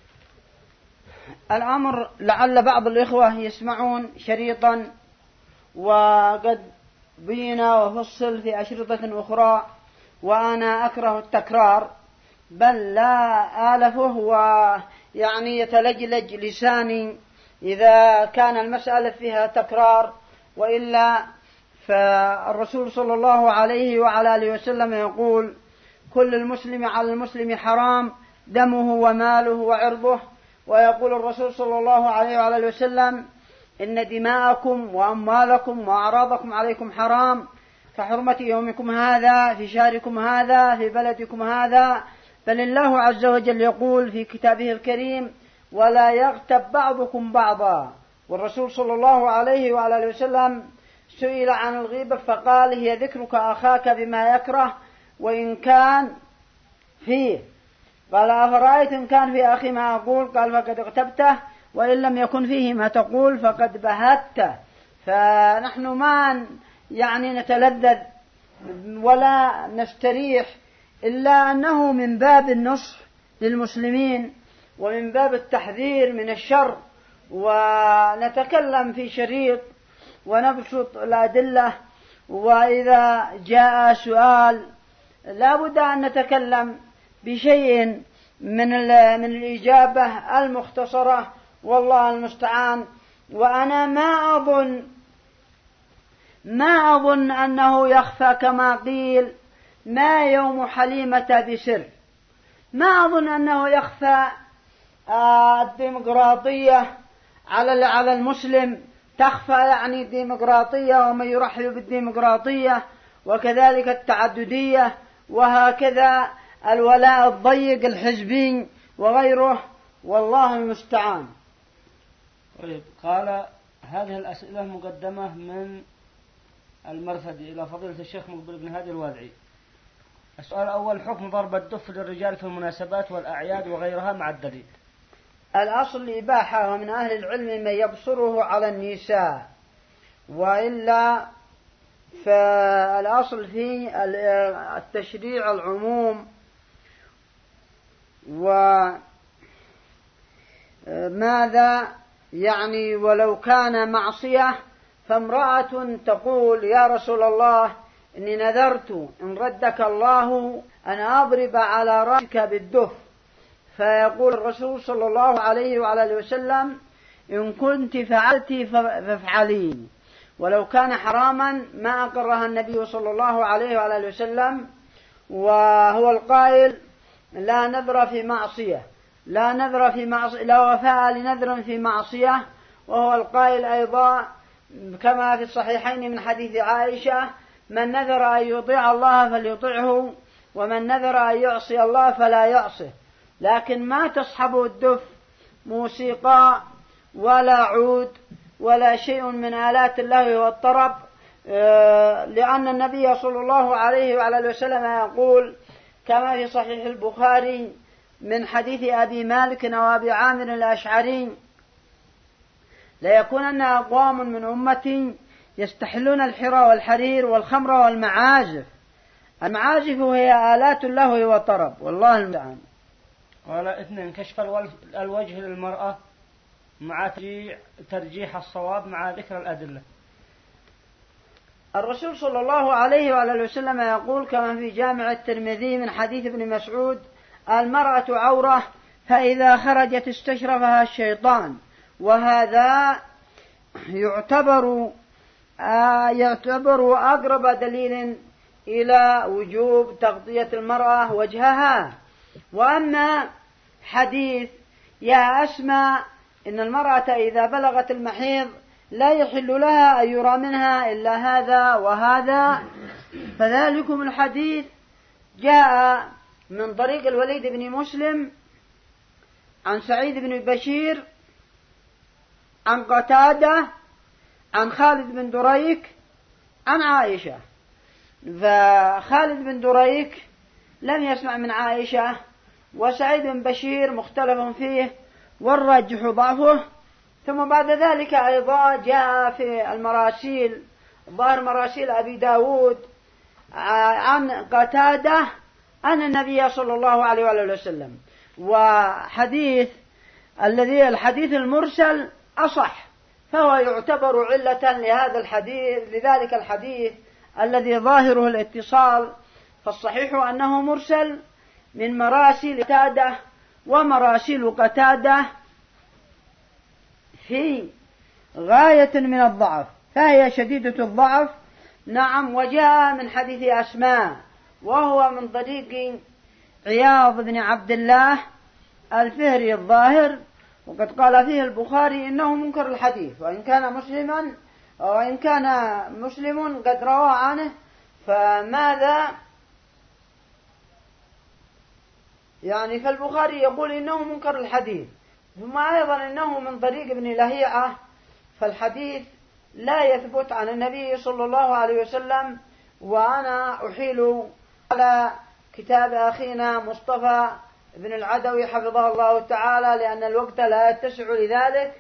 الأمر لعل بعض الإخوة يسمعون شريطا وقد بين وفصل في أشرطة أخرى، وأنا أكره التكرار، بل لا آلفه ويعني يتلجلج لساني إذا كان المسألة فيها تكرار، وإلا فالرسول صلى الله عليه وعلى آله وسلم يقول: كل المسلم على المسلم حرام دمه وماله وعرضه. ويقول الرسول صلى الله عليه وعلى آله وسلم: إن دماءكم وأموالكم وأعراضكم عليكم حرام كحرمة يومكم هذا في شهركم هذا في بلدكم هذا. بل الله عز وجل يقول في كتابه الكريم: ولا يغتب بعضكم بعضا. والرسول صلى الله عليه وعلى آله وسلم سئل عن الغيبة فقال: هي ذكرك أخاك بما يكره وإن كان فيه. قال: أفرأيت إن كان في أخي ما أقول؟ قال: فقد اغتبته، وإن لم يكن فيه ما تقول فقد بهته. فنحن ما يعني نتلذذ ولا نستريح، إلا أنه من باب النصح للمسلمين ومن باب التحذير من الشر، ونتكلم في شريط ونبسط الأدلة، وإذا جاء سؤال لا بد أن نتكلم بشيء من الإجابة المختصرة، والله المستعان. وأنا ما أظن أنه يخفى كما قيل: ما يوم حليمة بسر. ما أظن أنه يخفى الديمقراطية على المسلم، تخفى يعني الديمقراطية ومن يرحب بالديمقراطية، وكذلك التعددية، وهكذا الولاء الضيق الحزبي وغيره، والله المستعان. طيب، قال: هذه الأسئلة مقدمة من المرثدي إلى فضيلة الشيخ مقبل بن هادي الوادعي. السؤال الأول: حكم ضرب الدف للرجال في المناسبات والأعياد وغيرها مع الدليل. الأصل الإباحة، ومن أهل العلم من يبصره على النساء، وإلا فالأصل في التشريع العموم. وماذا يعني ولو كان معصية، فامرأة تقول: يا رسول الله إني نذرت إن ردك الله أن أضرب على رأسك بالدف، فيقول الرسول صلى الله عليه وعلى آله وسلم: إن كنت فعلت فافعلي. ولو كان حراما ما أقرها النبي صلى الله عليه وعلى آله وسلم، وهو القائل: لا نذر في معصية، لا نذر في معصية، لا وفاء لنذر في معصية. وهو القائل أيضا كما في الصحيحين من حديث عائشة: من نذر أن يطيع الله فليطيعه، ومن نذر أن يعصي الله فلا يعصه. لكن ما تصحب الدف موسيقى ولا عود ولا شيء من آلات اللهو والطرب، لأن النبي صلى الله عليه وعلى آله وسلم يقول كما في صحيح البخاري من حديث أبي مالك وأبي عامر الأشعري: ليكونن أقوام من أمتي يستحلون الحرى والحرير والخمر والمعازف. المعازف هي آلات اللهو والطرب، والله المستعان. قال: 2: كشف الوجه للمرأة مع ترجيح الصواب مع ذكر الأدلة. الرسول صلى الله عليه وعلى وسلم يقول كما في جامع الترمذي من حديث ابن مسعود: المرأة عورة فإذا خرجت استشرفها الشيطان. وهذا يعتبر أقرب دليل إلى وجوب تغطية المرأة وجهها. وأما حديث يا أسماء إن المرأة إذا بلغت المحيض لا يحل لها أن يرى منها إلا هذا وهذا، فذلكم الحديث جاء من طريق الوليد بن مسلم عن سعيد بن بشير عن قتادة عن خالد بن دريك عن عائشة. فخالد بن دريك لم يسمع من عائشة، وسعيد بن بشير مختلف فيه والراجح ضعفه. ثم بعد ذلك أيضا جاء في المراسيل ظاهر مراسيل أبي داود عن قتادة عن النبي صلى الله عليه وآله وسلم. وحديث الحديث المرسل أصح، فهو يعتبر علة لهذا الحديث، لذلك الحديث الذي ظاهره الاتصال. فالصحيح أنه مرسل من مراسيل قتادة، ومراسيل قتادة في غاية من الضعف، فهي شديدة الضعف. نعم. وجاء من حديث أسماء وهو من طريق عياض بن عبد الله الفهري الظاهر، وقد قال فيه البخاري إنه منكر الحديث، وإن كان مسلم قد روى عنه، فماذا يعني؟ فالبخاري يقول إنه منكر الحديث، ثم أيضا إنه من طريق ابن لهيعة، فالحديث لا يثبت عن النبي صلى الله عليه وسلم. وأنا أحيل على كتاب أخينا مصطفى بن العدوي حفظه الله تعالى، لأن الوقت لا يتسع لذلك.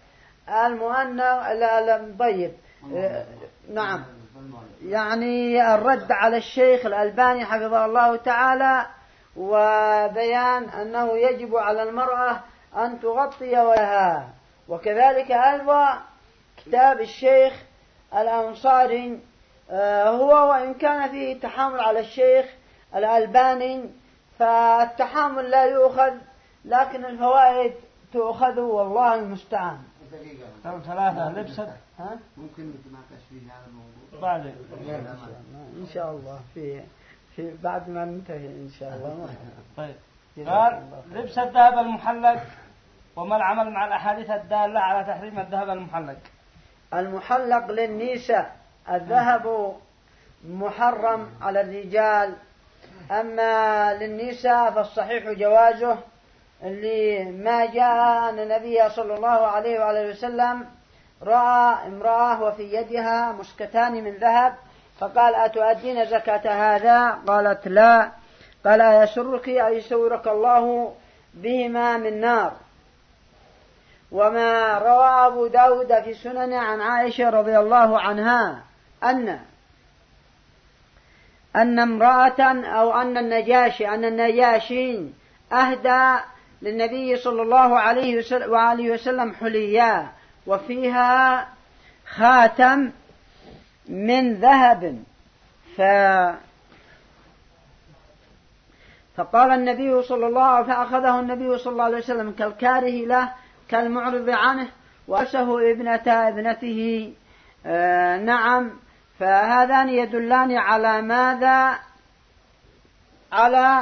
طيب. نعم. يعني الرد على الشيخ الألباني حفظه الله تعالى، وبيان أنه يجب على المرأة أن تغطي وجهها. وكذلك أيضا كتاب الشيخ الأنصاري، هو وإن كان فيه تحامل على الشيخ الألباني، فالتحامل لا يؤخذ، لكن الفوائد تؤخذ، والله المستعان. ثلاثة لبست ممكن نتناقش في هذا الموضوع بعد إن شاء الله في بعد ما ننتهي إن شاء الله. طيب. قال لبس الذهب المحلق، وما العمل مع الأحاديث الدالة على تحريم الذهب المحلق؟ المحلق للنساء، الذهب محرم على الرجال، أما للنساء فالصحيح جوازه، لما جاء أن النبي صلى الله عليه وآله وسلم رأى امرأة وفي يدها مسكتان من ذهب، فقال: أتؤدين زكاة هذا؟ قالت: لا. قال: يسرك أن يسورك الله بهما من نار. وما روى أبو داود في سنن عن عائشة رضي الله عنها أن امرأة أو أن النجاشي أهدى للنبي صلى الله عليه وآله وسلم حليا، وفيها خاتم من ذهب، فقال النبي صلى الله عليه وسلم، فأخذه النبي صلى الله عليه وسلم كالكاره له كالمعرض عنه، وأسه ابنته. نعم. فهذان يدلان على ماذا؟ على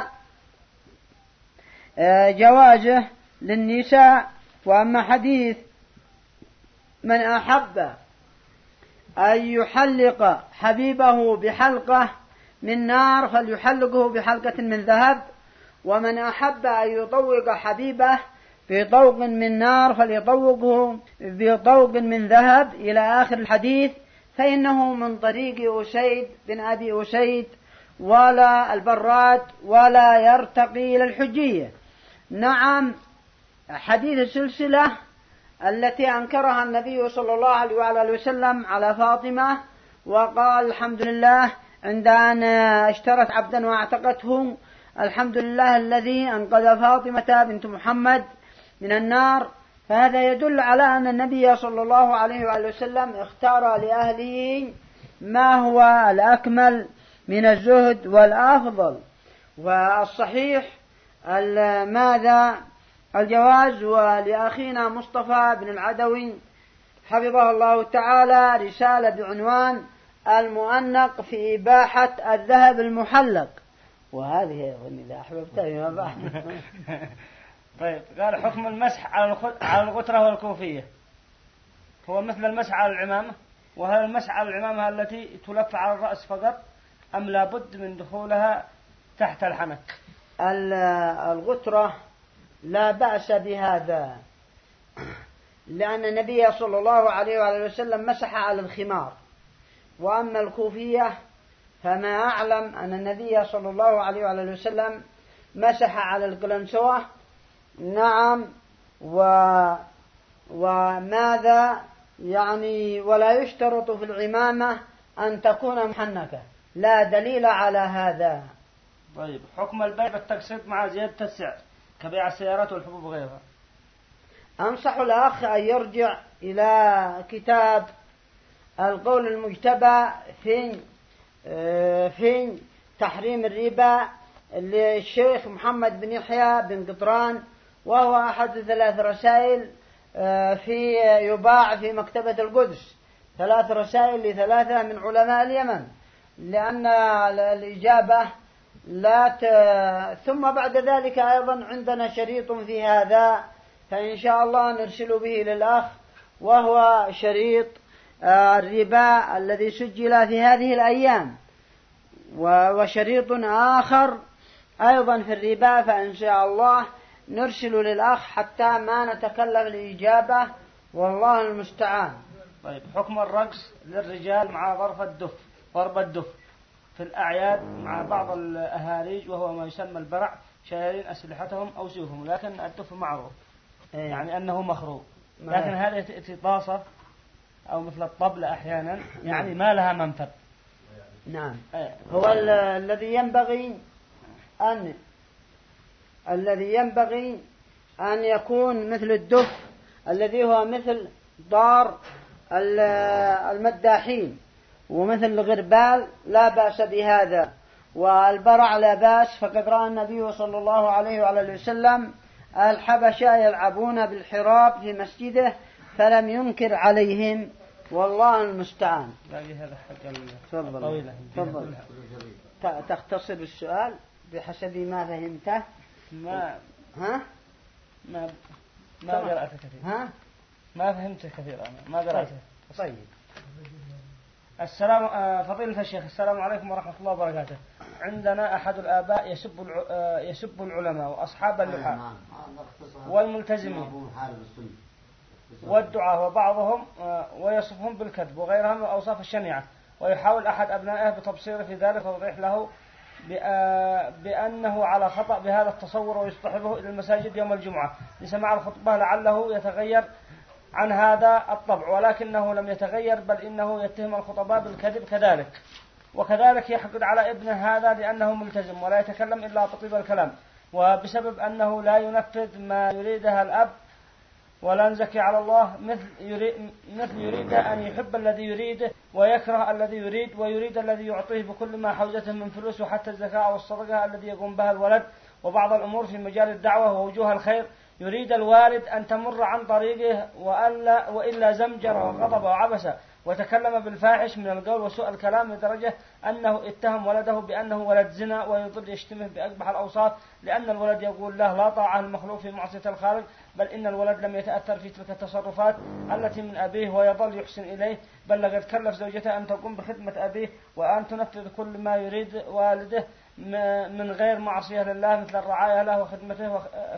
جوازه للنساء. وأما حديث من أحب أن يحلق حبيبه بحلقة من نار فليحلقه بحلقة من ذهب، ومن أحب أن يطوق حبيبه بطوق من نار فليطوقه بطوق من ذهب إلى آخر الحديث، فإنه من طريق أسيد بن أبي أسيد ولا البراد ولا يرتقي إلى الحجية. نعم. حديث السلسلة التي أنكرها النبي صلى الله عليه وآله وسلم على فاطمة، وقال: الحمد لله عند أن اشترت عبدا واعتقته، الحمد لله الذي أنقذ فاطمة بنت محمد من النار. فهذا يدل على أن النبي صلى الله عليه وآله وسلم اختار لأهله ما هو الأكمل من الزهد والأفضل. والصحيح ماذا الجواز. ولأخينا مصطفى بن العدوي حفظه الله تعالى رسالة بعنوان المؤنق في إباحة الذهب المحلق، وهذه إذا أحببتني ما بعد. طيب، قال حكم المسح على الغترة والكوفية هو مثل المسح على العمامة، وهل المسح على العمامة التي تلف على الرأس فقط أم لا بد من دخولها تحت الحنك؟ الغترة لا بأس بهذا، لأن النبي صلى الله عليه وآله وسلم مسح على الخمار. وأما الكوفية فما أعلم أن النبي صلى الله عليه وآله وسلم مسح على القلنسوة. نعم. وماذا يعني ولا يشترط في العمامة أن تكون محنكة، لا دليل على هذا. طيب، حكم البيع بالتقسيط مع زيادة السعر كبيع السيارات والحبوب وغيرها. أنصح الأخ أن يرجع إلى كتاب القول المجتبى في تحريم الربا للشيخ محمد بن يحيى بن قطران، وهو أحد 3 رسائل يباع في مكتبة القدس، 3 رسائل ل3 من علماء اليمن، لأن الإجابة ثم بعد ذلك أيضا عندنا شريط في هذا، فإن شاء الله نرسل به للأخ، وهو شريط الربا الذي سجل في هذه الأيام، وشريط آخر أيضا في الربا، فإن شاء الله نرسل للأخ حتى ما نتكلم الإجابة، والله المستعان. طيب، حكم الرقص للرجال مع ضرب الدف في الأعياد مع بعض الأهاليج، وهو ما يسمى البرع، شايلين أسلحتهم أو سيوفهم، لكن الدف معروف يعني أنه مخروق، لكن هذه تأتي طاسة أو مثل الطبلة أحيانا، يعني ما لها منفذ. نعم. هو الذي ينبغي أن يكون مثل الدف الذي هو مثل دار المداحين، ومثل الغربال لا بأس بهذا، والبرع لا بأس، فقد رأى النبي صلى الله عليه وعلى وسلم الحبشة يلعبون بالحراب في مسجده فلم ينكر عليهم، والله المستعان. هذا حق طويلة. تفضل تختصر السؤال بحسب ما فهمته. ما قرأت كثير. ما فهمت كثير، أنا ما قرأت. طيب. فضيلة الشيخ، السلام عليكم ورحمة الله وبركاته. عندنا أحد الآباء يسب العلماء وأصحاب اللحى والملتزمين والدعاء وبعضهم ويصفهم بالكذب وغيرها من الأوصاف الشنيعة، ويحاول أحد أبنائه بتبصيره في ذلك وتوضيح له بأنه على خطأ بهذا التصور، ويصطحبه إلى المساجد يوم الجمعة لسماع الخطبة لعله يتغير عن هذا الطبع، ولكنه لم يتغير، بل إنه يتهم الخطباء بالكذب كذلك، وكذلك يحقد على ابنه هذا لأنه ملتزم ولا يتكلم إلا بطيب الكلام، وبسبب أنه لا ينفذ ما يريدها الأب ولا نزكي على الله، مثل يريد أن يحب الذي يريده ويكره الذي يريد، ويريد الذي يعطيه بكل ما حوزته من فلوس وحتى الزكاة والصدقة الذي يقوم بها الولد، وبعض الأمور في مجال الدعوة ووجوه الخير يريد الوالد أن تمر عن طريقه، وإلا زمجر وغضب وعبس وتكلم بالفاحش من القول وسوء الكلام، لدرجة أنه اتهم ولده بأنه ولد زنا، ويضل يشتمه بأقبح الأوصاف، لأن الولد يقول له لا طاعة المخلوق في معصية الخالق، بل إن الولد لم يتأثر في تلك التصرفات التي من أبيه ويظل يحسن إليه، بل لقد كلف زوجته أن تقوم بخدمة أبيه وأن تنفذ كل ما يريد والده من غير معصية لله، مثل الرعاية له وخدمته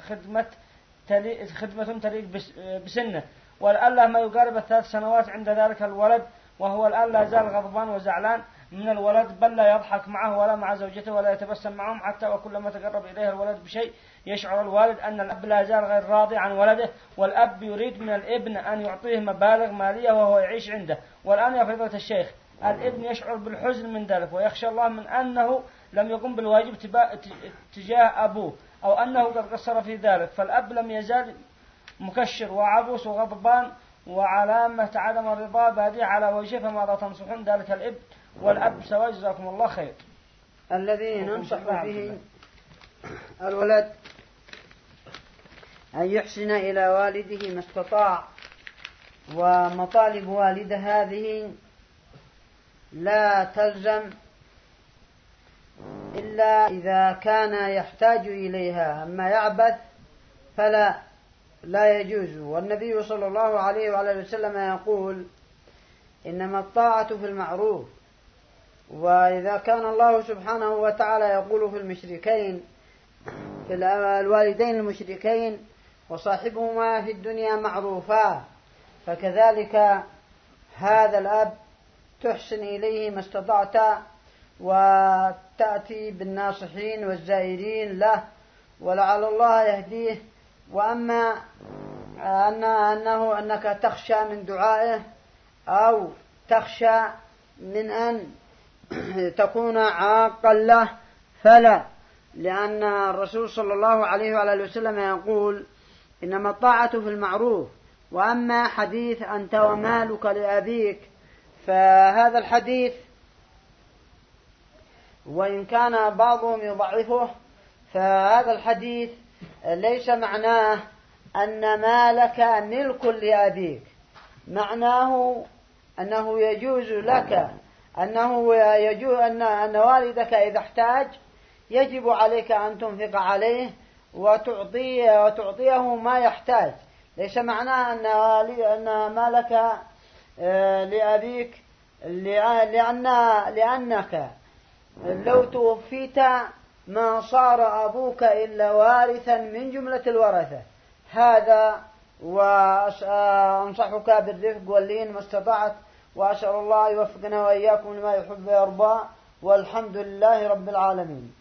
خدمة تليق بسنه، والآن ما يقارب 3 سنوات عند ذلك الولد، وهو الآن لا زال غضبان وزعلان من الولد، بل لا يضحك معه ولا مع زوجته ولا يتبسم معهم حتى، وكلما تقرب إليه الولد بشيء يشعر الوالد أن الأب لا زال غير راضي عن ولده، والأب يريد من الابن أن يعطيه مبالغ مالية وهو يعيش عنده. والآن يا فضيلة الشيخ، الابن يشعر بالحزن من ذلك، ويخشى الله من أنه لم يقم بالواجب تجاه أبوه، أو أنه قد قصر في ذلك، فالأب لم يزال مكشر وعبوس وغضبان وعلامة عدم الرضا بادية على وجهه، فماذا تنصحون ذلك الإب والأب سواء؟ جزاكم الله خير. الذي ننصح به الولد أن يحسن إلى والده ما استطاع، ومطالب والده هذه لا تلزم إلا إذا كان يحتاج إليها، أما يعبث لا يجوز. والنبي صلى الله عليه وعلى وسلم يقول: إنما الطاعة في المعروف. وإذا كان الله سبحانه وتعالى يقول في المشركين، في الوالدين المشركين: وصاحبهما في الدنيا معروفا، فكذلك هذا الأب تحسن إليه ما استطعت، وتأتي بالناصحين والزائرين له، ولعل الله يهديه. وأما أنك تخشى من دعائه أو تخشى من أن تكون عاقا له فلا، لأن الرسول صلى الله عليه وعلى وسلم يقول: إنما الطاعة في المعروف. وأما حديث أنت ومالك لأبيك، فهذا الحديث وإن كان بعضهم يضعفه، فهذا الحديث ليس معناه أن مالك ملك لأبيك، معناه أنه يجوز لك، أن والدك إذا احتاج يجب عليك أن تنفق عليه وتعطيه ما يحتاج. ليس معناه أن مالك لأبيك لأنك لو توفيت ما صار أبوك إلا وارثا من جملة الورثة. هذا، وأنصحك بالرفق واللين ما استطعت، وأسأل الله يوفقنا وإياكم لما يحب ويرضى، والحمد لله رب العالمين.